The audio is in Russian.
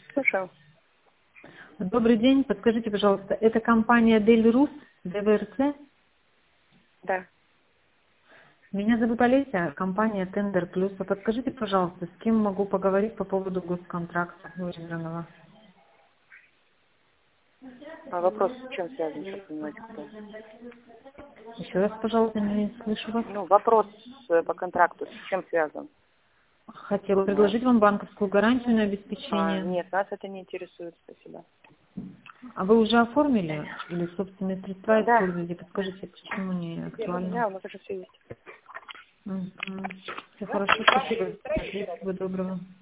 Слушаю. Добрый день. Подскажите, пожалуйста, это компания Дель-Рус, ДВРЦ? Да. Меня зовут Олеся, компания Тендер Плюс. А подскажите, пожалуйста, с кем могу поговорить по поводу госконтракта выигранного? А вопрос с чем связан, чтобы понимать, кто? Еще раз, пожалуйста, не слышу вас. Ну, вопрос по контракту с чем связан? Хотела предложить вам банковскую гарантию на обеспечение. Нет, нас это не интересует, спасибо. А вы уже оформили или собственные средства Да. используете? Подскажите, почему не актуально? Да, у нас уже все есть. Все хорошо, спасибо. Всего доброго.